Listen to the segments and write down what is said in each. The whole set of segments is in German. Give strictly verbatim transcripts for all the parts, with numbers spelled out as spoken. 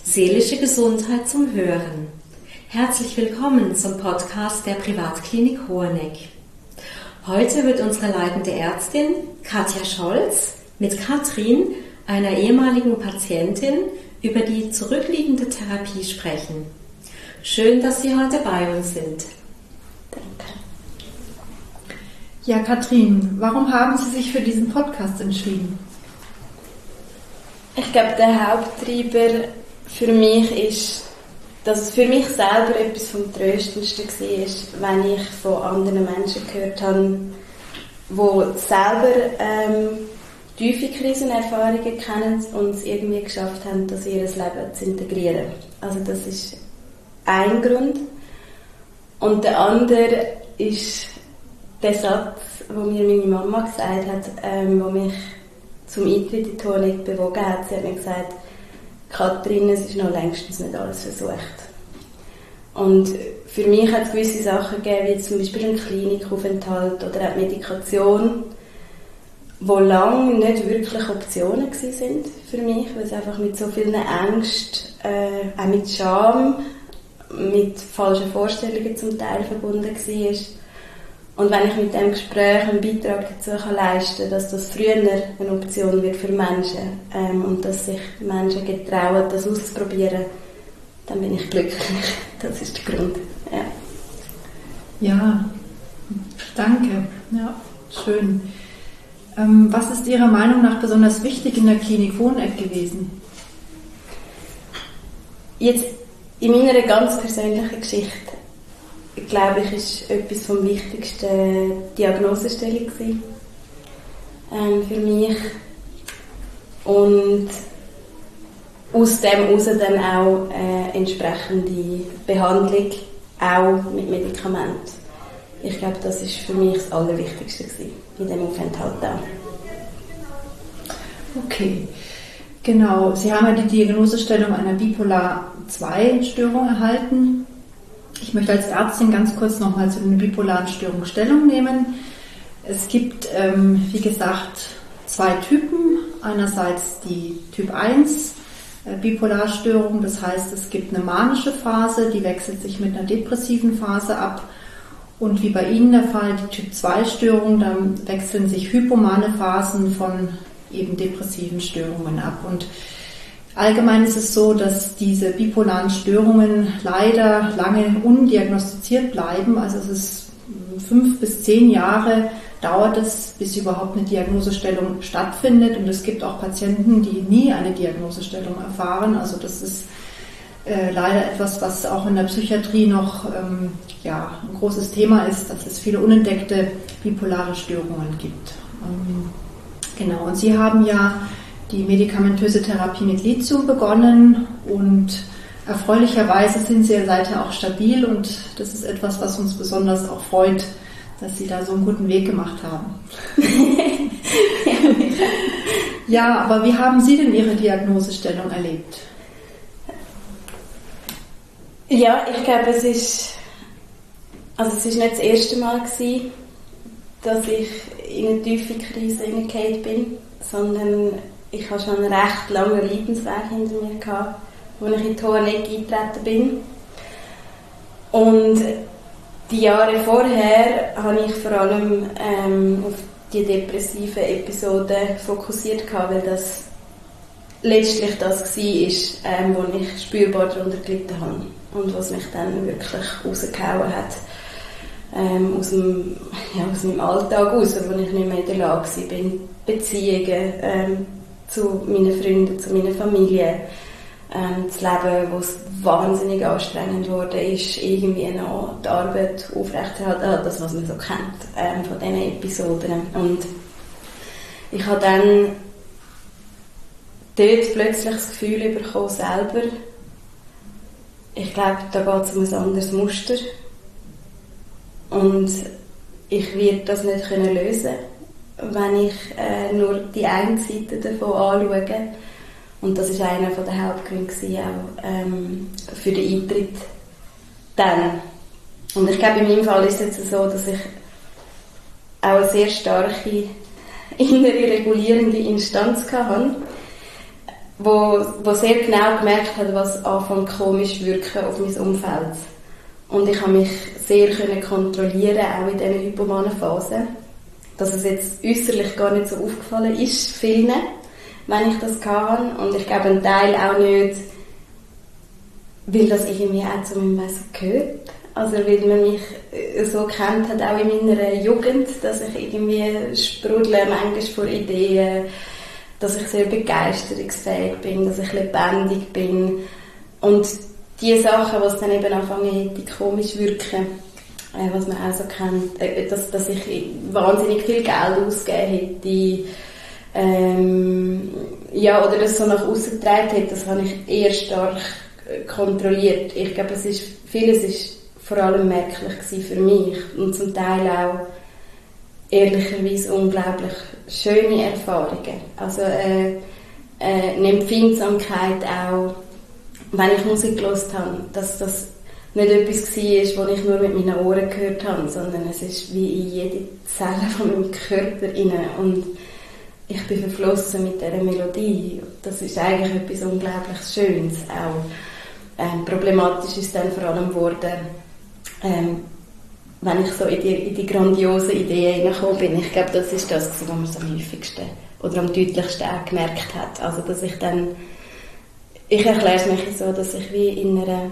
Seelische Gesundheit zum Hören. Herzlich willkommen zum Podcast der Privatklinik Hoheneck. Heute wird unsere leitende Ärztin Katja Scholz mit Katrin, einer ehemaligen Patientin, über die zurückliegende Therapie sprechen. Schön, dass Sie heute bei uns sind. Danke. Ja, Katrin, warum haben Sie sich für diesen Podcast entschieden? Ich glaube, der Haupttreiber für mich ist, dass es für mich selber etwas vom Tröstendsten war, wenn ich von anderen Menschen gehört habe, die selber ähm, tiefe Krisenerfahrungen kennen und es irgendwie geschafft haben, das in ihr Leben zu integrieren. Also das ist ein Grund. Und der andere ist der Satz, den mir meine Mama gesagt hat, ähm, der mich zum Eintritt in die Hoheneck bewogen hat. Sie hat mir gesagt, Katrin, es ist noch längstens nicht alles versucht. Und für mich hat es gewisse Sachen gegeben, wie zum Beispiel ein Klinikaufenthalt oder auch Medikation, die lange nicht wirklich Optionen waren für mich, weil es einfach mit so vielen Ängsten, äh, auch mit Scham, mit falschen Vorstellungen zum Teil verbunden war. Und wenn ich mit diesem Gespräch einen Beitrag dazu kann leisten kann, dass das früher eine Option wird für Menschen ähm, und dass sich Menschen getrauen, das auszuprobieren, dann bin ich glücklich. Das ist der Grund. Ja, ja danke. Ja, schön. Ähm, was ist Ihrer Meinung nach besonders wichtig in der Klinik Hoheneck gewesen? Jetzt in meiner ganz persönlichen Geschichte, glaube ich, ist etwas vom Wichtigsten die Diagnosestellung gewesen, ähm, für mich. Und aus dem heraus dann auch äh, entsprechende Behandlung, auch mit Medikamenten. Ich glaube, das ist für mich das Allerwichtigste gewesen, in diesem Aufenthalt auch. Okay, genau. Sie haben ja die Diagnosestellung einer Bipolar zwei Störung erhalten. Ich möchte als Ärztin ganz kurz nochmal zu den bipolaren Störungen Stellung nehmen. Es gibt, ähm, wie gesagt, zwei Typen. Einerseits die Typ eins äh, Bipolarstörung, das heißt, es gibt eine manische Phase, die wechselt sich mit einer depressiven Phase ab. Und wie bei Ihnen der Fall, die Typ zwei Störung, dann wechseln sich hypomane Phasen von eben depressiven Störungen ab. Und allgemein ist es so, dass diese bipolaren Störungen leider lange undiagnostiziert bleiben. Also es ist fünf bis zehn Jahre dauert es, bis überhaupt eine Diagnosestellung stattfindet. Und es gibt auch Patienten, die nie eine Diagnosestellung erfahren. Also das ist äh, leider etwas, was auch in der Psychiatrie noch ähm, ja, ein großes Thema ist, dass es viele unentdeckte bipolare Störungen gibt. Ähm, genau, und Sie haben ja die medikamentöse Therapie mit Lithium begonnen und erfreulicherweise sind Sie ja seither auch stabil und das ist etwas, was uns besonders auch freut, dass Sie da so einen guten Weg gemacht haben. Ja, aber wie haben Sie denn Ihre Diagnosestellung erlebt? Ja, ich glaube, es ist, also es ist nicht das erste Mal gewesen, dass ich in eine tiefe Krise hineingefallen bin, sondern ich hatte schon einen recht langen Leidensweg hinter mir gehabt, als ich in die Hoheneck eingetreten bin. Und die Jahre vorher habe ich vor allem ähm, auf die depressiven Episoden fokussiert gehabt, weil das letztlich das war, ähm, wo ich spürbar darunter gelitten habe und was mich dann wirklich rausgehauen hat. Ähm, aus, dem, ja, aus meinem Alltag raus, wo ich nicht mehr in der Lage war, Beziehungen ähm, zu meinen Freunden, zu meiner Familie, ähm, das Leben, wo es wahnsinnig anstrengend wurde, ist irgendwie noch die Arbeit aufrechterhalten, das, was man so kennt, ähm, von diesen Episoden. Und ich habe dann dort plötzlich das Gefühl bekommen, selber, ich glaube, da geht es um ein anderes Muster. Und ich werde das nicht können lösen, wenn ich äh, nur die eine Seite davon anschaue. Und das war einer der Hauptgründe auch ähm, für den Eintritt dann. Und ich glaube, in meinem Fall ist es jetzt so, dass ich auch eine sehr starke innere regulierende Instanz hatte, wo, wo sehr genau gemerkt hat, was anfängt komisch wirken auf mein Umfeld. Und ich habe mich sehr können kontrollieren, auch in diesen hypomanen Phasen. Dass es jetzt äußerlich gar nicht so aufgefallen ist, vielen, wenn ich das hatte. Und ich glaube, ein Teil auch nicht, weil das irgendwie auch zu meinem Wesen gehört. Also weil man mich so kennt hat, auch in meiner Jugend, dass ich irgendwie sprudle manchmal vor Ideen, dass ich sehr begeisterungsfähig bin, dass ich lebendig bin. Und die Sachen, die es dann eben anfangen, die komisch wirken, äh, was man auch so kennt, äh, dass, dass ich wahnsinnig viel Geld ausgegeben hätte, ähm, ja, oder das so nach außen getragen hätte, das habe ich eher stark kontrolliert. Ich glaube, es ist, vieles ist vor allem merklich gewesen für mich und zum Teil auch ehrlicherweise unglaublich schöne Erfahrungen. Also äh, äh, eine Empfindsamkeit auch, wenn ich Musik gehört habe, dass das nicht etwas war, was ich nur mit meinen Ohren gehört habe, sondern es ist wie in jede Zelle von meinem Körper rein und ich bin verflossen mit dieser Melodie. Das ist eigentlich etwas unglaublich Schönes auch. Ähm, problematisch ist dann vor allem geworden, ähm, wenn ich so in die, in die grandiosen Ideen hineingekommen bin. Ich glaube, das ist das, was man so am häufigsten oder am deutlichsten auch gemerkt hat. Also, dass ich dann, ich erkläre es mir so, dass ich wie in einer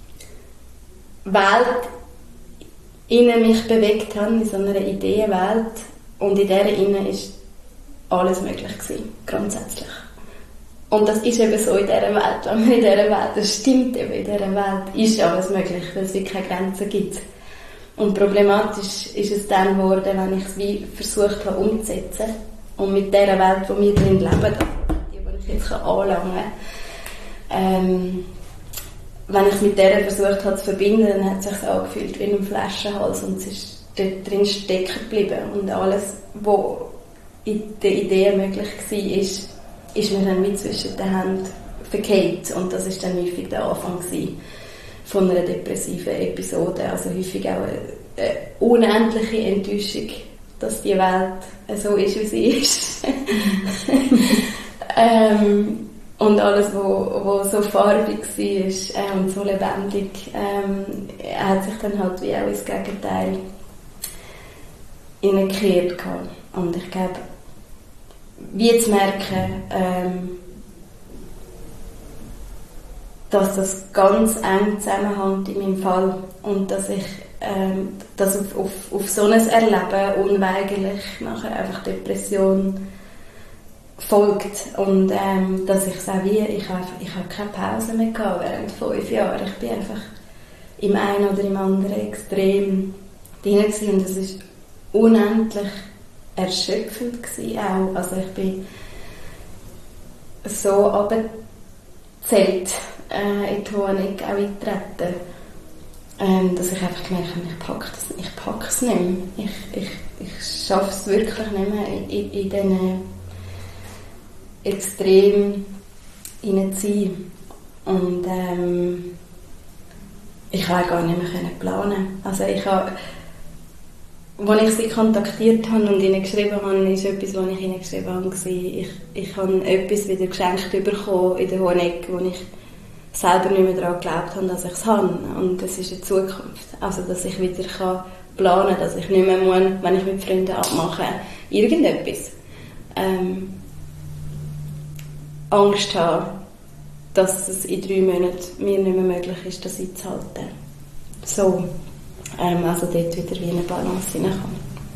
Welt in mich bewegt habe, in so einer Ideenwelt, und in dieser innen ist alles möglich gewesen, grundsätzlich. Und das ist eben so in dieser Welt, wenn man in dieser Welt, das stimmt eben, in dieser Welt ist alles möglich, weil es wirklich keine Grenzen gibt. Und problematisch ist es dann geworden, wenn ich es wie versucht habe umzusetzen und mit dieser Welt, wo wir drin leben, die, die ich jetzt anlangen kann, ähm, wenn ich es mit der versucht habe zu verbinden, dann hat es sich angefühlt wie ein Flaschenhals und es ist dort drin stecken geblieben. Und alles, was in der Idee möglich war, ist, ist mir dann wie zwischen den Händen verkehrt. Und das war dann häufig der Anfang von einer depressiven Episode. Also häufig auch eine, eine unendliche Enttäuschung, dass die Welt so ist, wie sie ist. ähm, Und alles, was so farbig war äh, und so lebendig, ähm, hat sich dann halt wie auch ins Gegenteil hineingekehrt. Und ich glaube, wie zu merken, ähm, dass das ganz eng zusammenhängt in meinem Fall und dass ich ähm, dass auf, auf, auf so ein Erleben unweigerlich nachher einfach Depression folgt und ähm, dass ich sage, wie, ich habe ich habe keine Pause mehr gehabt während fünf Jahren. Ich bin einfach im einen oder im anderen extrem drin gewesen und es ist unendlich erschöpfend gewesen auch. Also ich bin so abgezählt äh, in die Honig auch eingetreten, ähm, dass ich einfach gemerkt habe, ich packe das, ich packe es nicht mehr. Ich, ich, ich schaffe es wirklich nicht mehr in, in, in diesen extrem hineinziehen. Und ähm, ich konnte gar nicht mehr planen. Also ich habe, als ich sie kontaktiert habe und ihnen geschrieben habe, ist etwas, was ich ihnen geschrieben habe, ich, ich habe etwas wieder geschenkt bekommen in der Honig, wo ich selber nicht mehr daran geglaubt habe, dass ich es habe. Und das ist eine Zukunft. Also, dass ich wieder kann planen kann, dass ich nicht mehr muss, wenn ich mit Freunden abmache, irgendetwas. Ähm, Angst habe, dass es in drei Monaten mir nicht mehr möglich ist, das einzuhalten. So, ähm, also dort wieder wie eine Balance hineinkommen.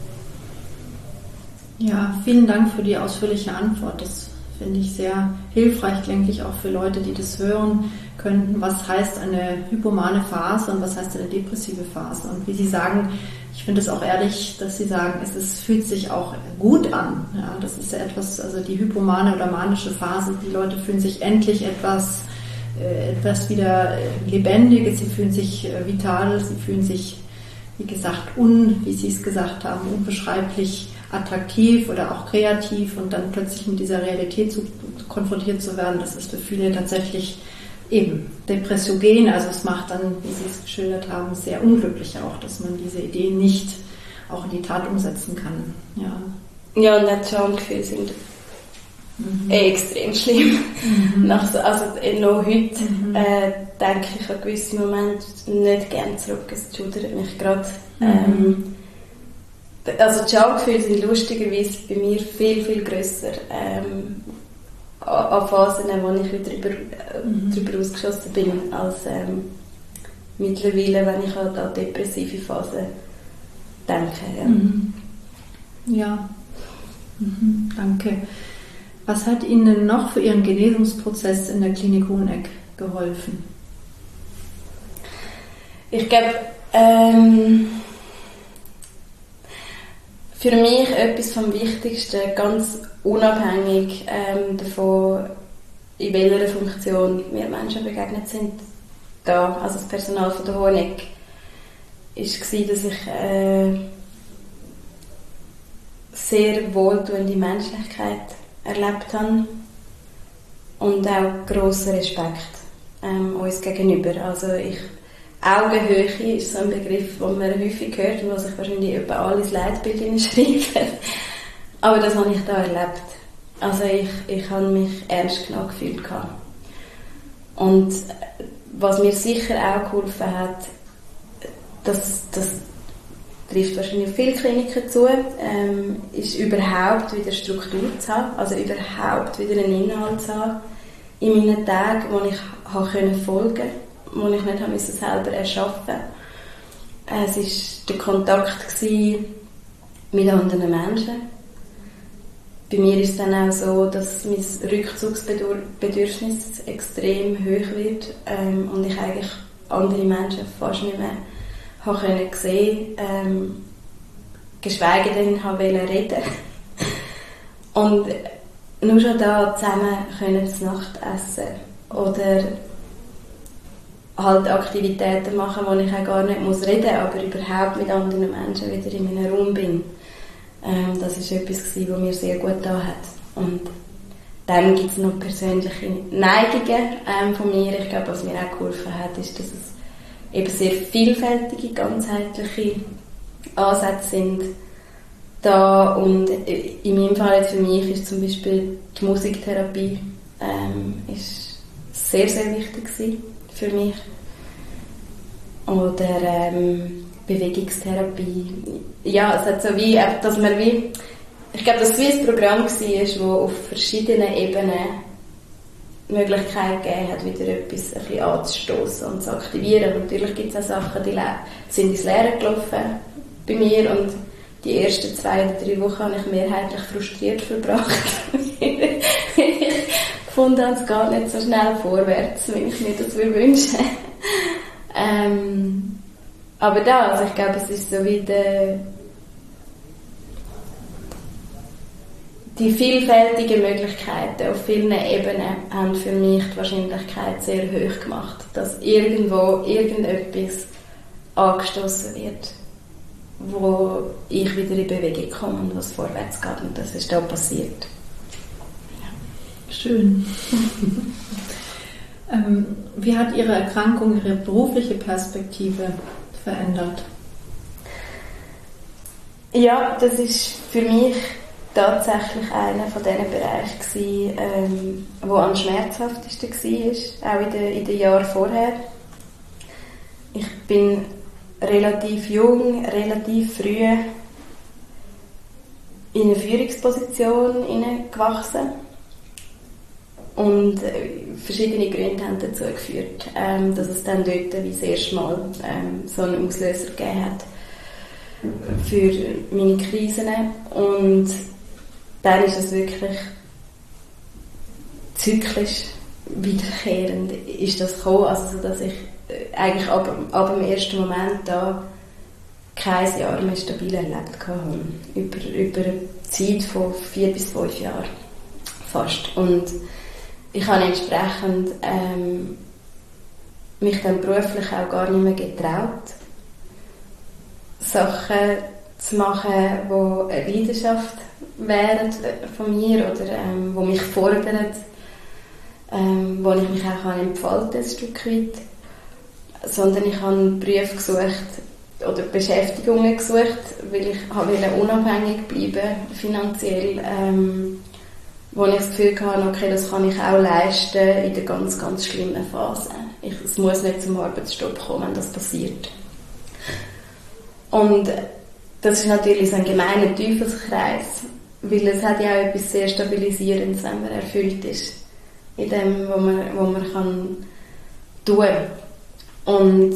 Ja, vielen Dank für die ausführliche Antwort. Das finde ich sehr hilfreich, denke ich, auch für Leute, die das hören könnten. Was heißt eine hypomane Phase und was heißt eine depressive Phase? Und wie Sie sagen, ich finde es auch ehrlich, dass Sie sagen, es ist, fühlt sich auch gut an. Ja, das ist ja etwas, also die hypomane oder manische Phase, die Leute fühlen sich endlich etwas, äh, etwas wieder Lebendiges, sie fühlen sich äh, vital, sie fühlen sich, wie gesagt, un, wie Sie es gesagt haben, unbeschreiblich attraktiv oder auch kreativ und dann plötzlich mit dieser Realität zu, konfrontiert zu werden, das ist für viele tatsächlich eben depressiogen, also es macht dann, wie Sie es geschildert haben, sehr unglücklich auch, dass man diese Ideen nicht auch in die Tat umsetzen kann. Ja, ja und auch die Schamgefühle sind mhm. extrem schlimm. Mhm. Nach so, also noch heute mhm. äh, denke ich an gewisse Momente nicht gerne zurück. Es schudert mich gerade. Mhm. Ähm, also die Schamgefühle sind lustigerweise bei mir viel, viel grösser. Ähm, an Phasen, wo ich wieder drüber, mhm. drüber ausgeschossen bin, als ähm, mittlerweile, wenn ich halt an depressive Phasen denke. Ja. Mhm. Ja. Mhm. Danke. Was hat Ihnen noch für Ihren Genesungsprozess in der Klinik Hoheneck geholfen? Ich glaube, ähm, für mich etwas vom Wichtigsten, ganz unabhängig ähm, davon, in welcher Funktion mir Menschen begegnet sind, da, also das Personal von der Hoheneck, war, dass ich äh, sehr wohltuende Menschlichkeit erlebt habe und auch grossen Respekt ähm, uns gegenüber. Also ich, Augenhöhe ist so ein Begriff, den man häufig hört und was ich wahrscheinlich etwa alle ins Leitbild hineinschreibe. Aber das habe ich da erlebt. Also ich, ich habe mich ernst genommen gefühlt. Und was mir sicher auch geholfen hat, das, das trifft wahrscheinlich auf viele Kliniken zu, ähm, ist überhaupt wieder Struktur zu haben, also überhaupt wieder einen Inhalt zu haben in meinen Tagen, wo ich habe können folgen, wo ich nicht habe selber erschaffen. Es war der Kontakt mit anderen Menschen. Bei mir ist es dann auch so, dass mein Rückzugsbedürfnis extrem hoch wird ähm, und ich eigentlich andere Menschen fast nicht mehr habe können sehen, ähm, geschweige denn habe reden. Und nur schon da zusammen können zu Nacht essen oder halt Aktivitäten machen, wo ich auch gar nicht muss reden, aber überhaupt mit anderen Menschen wieder in meinem Raum bin. Ähm, das war etwas, was mir sehr gut getan hat. Und dann gibt es noch persönliche Neigungen ähm, von mir. Ich glaube, was mir auch geholfen hat, ist, dass es eben sehr vielfältige, ganzheitliche Ansätze sind da. Und in meinem Fall jetzt für mich ist zum Beispiel die Musiktherapie ähm, ist sehr, sehr wichtig gewesen für mich. Oder ähm, Bewegungstherapie. Ja, es hat so wie, dass man wie, ich glaube, dass es wie ein Programm war, das auf verschiedenen Ebenen die Möglichkeit gegeben hat, wieder etwas ein bisschen anzustossen und zu aktivieren. Und natürlich gibt es auch Sachen, die sind ins Leere gelaufen bei mir und die ersten zwei oder drei Wochen habe ich mehrheitlich frustriert verbracht. Ich gefunden habe, es geht nicht so schnell vorwärts, wie ich mir das wünsche. ähm, aber da, also ich glaube, es ist so wie der, die vielfältigen Möglichkeiten auf vielen Ebenen haben für mich die Wahrscheinlichkeit sehr hoch gemacht, dass irgendwo irgendetwas angestoßen wird, wo ich wieder in Bewegung komme und was vorwärts geht. Und das ist da passiert. Ja. Schön. ähm, wie hat Ihre Erkrankung Ihre berufliche Perspektive verändert? Ja, das ist für mich tatsächlich einer von diesen Bereichen gewesen, ähm, wo am schmerzhaftesten war, auch in den, in den Jahren vorher. Ich bin relativ jung, relativ früh in eine Führungsposition hineingewachsen und verschiedene Gründe haben dazu geführt, ähm, dass es dann dort wie das erste Mal ähm, so einen Auslöser gegeben hat für meine Krisen. Und dann ist es wirklich zyklisch wiederkehrend ist das gekommen, also dass ich eigentlich ab, ab dem ersten Moment da kein Jahr mehr stabil erlebt habe. Über, über eine Zeit von vier bis fünf Jahren fast. Und ich habe entsprechend ähm, mich dann beruflich auch gar nicht mehr getraut, Sachen zu machen, die eine Leidenschaft wären von mir oder ähm, die mich fordern, ähm, wo ich mich auch entfalten kann, ein Stück weit. Sondern ich habe Berufe gesucht oder Beschäftigungen gesucht, weil ich wollte unabhängig bleiben, finanziell, ähm, wo ich das Gefühl hatte, okay, das kann ich auch leisten in der ganz, ganz schlimmen Phase. Ich, es muss nicht zum Arbeitsstopp kommen, wenn das passiert. Und das ist natürlich so ein gemeiner Teufelskreis, weil es hat ja auch etwas sehr Stabilisierendes, wenn man erfüllt ist in dem, was man, was man kann tun. Und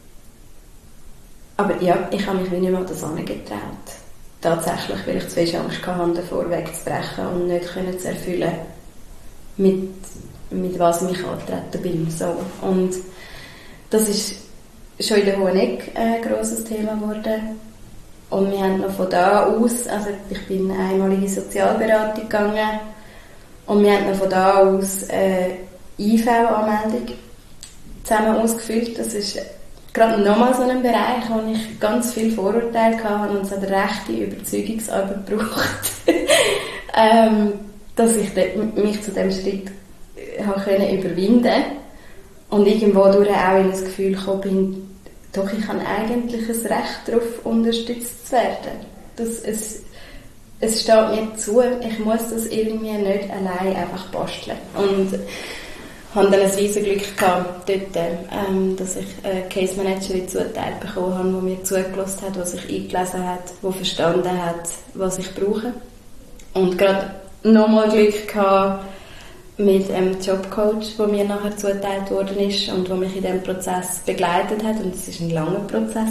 aber ja, ich habe mich nicht mehr an das angetraut. Tatsächlich, weil ich zu viel Angst hatte, davor wegzubrechen und nicht können zu erfüllen, mit, mit was ich angetreten bin. So. Und das ist schon in der Hoheneck ein grosses Thema geworden. Und wir haben noch von da aus, also ich bin einmal in die Sozialberatung gegangen, und wir haben noch von da aus eine I V-Anmeldung zusammen ausgefüllt. Das ist gerade nochmal so ein Bereich, wo ich ganz viel Vorurteile hatte und es hat eine rechte Überzeugungsarbeit gebraucht, ähm, dass ich mich zu diesem Schritt habe können überwinden und irgendwo durch auch in das Gefühl gekommen bin, doch, ich habe eigentlich ein Recht darauf, unterstützt zu werden. Das, es, es steht mir zu, ich muss das irgendwie nicht allein einfach basteln. Und ich hatte dann ein riesiges Glück gehabt, dort, ähm, dass ich eine Case Managerin zugeteilt bekommen habe, die mir zugelassen hat, was sich eingelesen hat, die verstanden hat, was ich brauche. Und gerade nochmal Glück gehabt mit einem Jobcoach, der mir nachher zugeteilt worden ist und der mich in diesem Prozess begleitet hat. Und es war ein langer Prozess.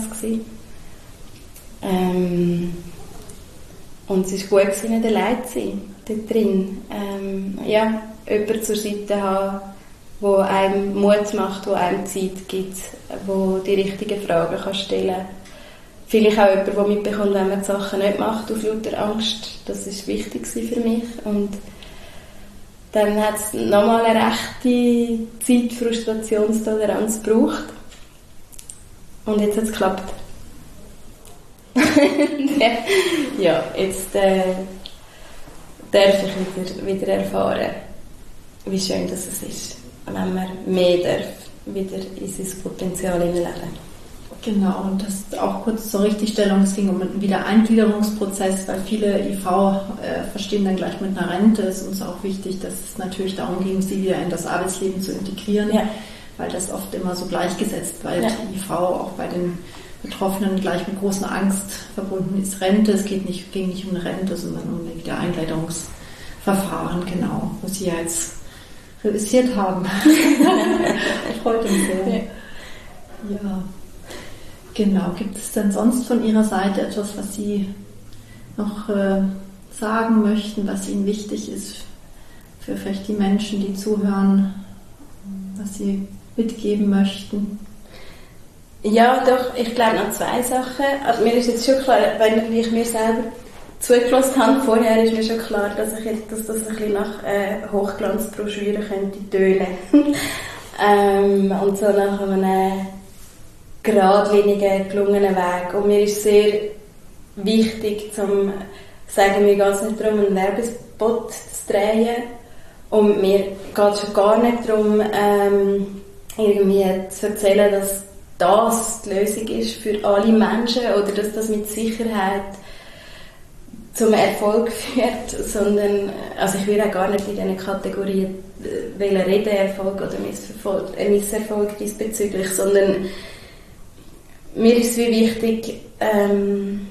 Ähm, und es war gut, nicht allein zu sein, dort drin. Ähm, ja, jemanden zur Seite haben, der einem Mut macht, der einem Zeit gibt, der die richtigen Fragen kann stellen kann. Vielleicht auch jemand, der mitbekommt, wenn man die Sachen nicht macht, auf lauter Angst. Das war wichtig für mich. Und dann hat es nochmal eine rechte Zeit Frustrationstoleranz gebraucht. Und jetzt hat es geklappt. Ja, jetzt äh, darf ich wieder, wieder erfahren, wie schön das es ist, wenn man mehr darf, wieder in sein Potenzial hineinleben. Genau, und das auch kurz zur Richtigstellung, es ging um einen Wiedereingliederungsprozess, weil viele I V äh, verstehen dann gleich mit einer Rente. Es ist uns auch wichtig, dass es natürlich darum ging, sie wieder in das Arbeitsleben zu integrieren, ja. Weil das oft immer so gleichgesetzt wird. Ja. I V auch bei den Betroffenen gleich mit großer Angst verbunden ist. Rente, es geht nicht, ging nicht um eine Rente, sondern um ein Wiedereingliederungsverfahren, genau, was Sie ja jetzt realisiert haben. Freut uns sehr. Ja. Ja. Genau. Gibt es denn sonst von Ihrer Seite etwas, was Sie noch äh, sagen möchten, was Ihnen wichtig ist für vielleicht die Menschen, die zuhören, was Sie mitgeben möchten? Ja, doch, ich glaube noch zwei Sachen. Also mir ist jetzt schon klar, wenn ich mir selber zugelassen habe, vorher ist mir schon klar, dass, ich jetzt, dass das ein bisschen nach äh, Hochglanzbroschüre könnte tönen. ähm, und so nach einem geradlinigen, gelungenen Weg. Und mir ist sehr wichtig, zu sagen, mir geht es nicht darum, einen Werbespot zu drehen. Und mir geht es schon gar nicht darum, ähm, irgendwie zu erzählen, dass das die Lösung ist für alle Menschen oder dass das mit Sicherheit zum Erfolg führt, sondern, also ich will auch gar nicht in diesen Kategorien äh, reden, Erfolg oder Misserfolg, äh, Misserfolg diesbezüglich, sondern mir ist es wie wichtig, ähm,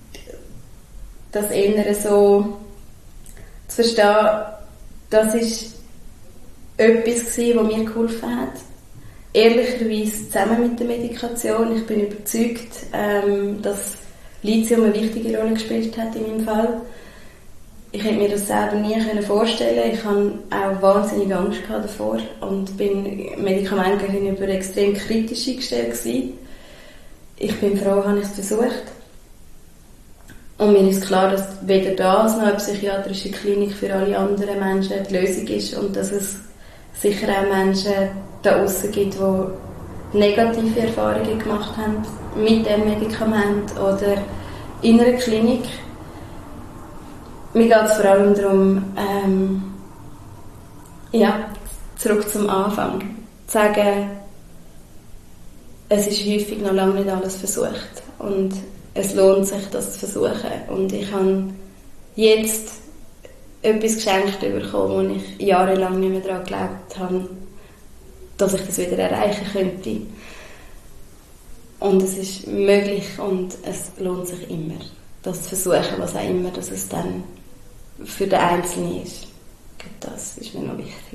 das Innere so zu verstehen, das ist etwas gewesen, was mir geholfen hat. Ehrlicherweise zusammen mit der Medikation. Ich bin überzeugt, ähm, dass Lithium eine wichtige Rolle gespielt hat in meinem Fall. Ich hätte mir das selber nie vorstellen können. Ich hatte auch wahnsinnig Angst davor und bin Medikamenten gegenüber extrem kritisch eingestellt gewesen. Ich bin froh, habe ich es versucht. Und mir ist klar, dass weder das noch eine psychiatrische Klinik für alle anderen Menschen die Lösung ist und dass es sicher auch Menschen da draussen gibt, die negative Erfahrungen gemacht haben mit dem Medikament oder in einer Klinik. Mir geht es vor allem darum, ähm, ja, zurück zum Anfang, zu sagen, es ist häufig noch lange nicht alles versucht und es lohnt sich, das zu versuchen. Und ich habe jetzt etwas geschenkt bekommen, wo ich jahrelang nicht mehr daran geglaubt habe, dass ich das wieder erreichen könnte. Und es ist möglich und es lohnt sich immer, das zu versuchen, was auch immer dass es dann für den Einzelnen ist. Das ist mir noch wichtig.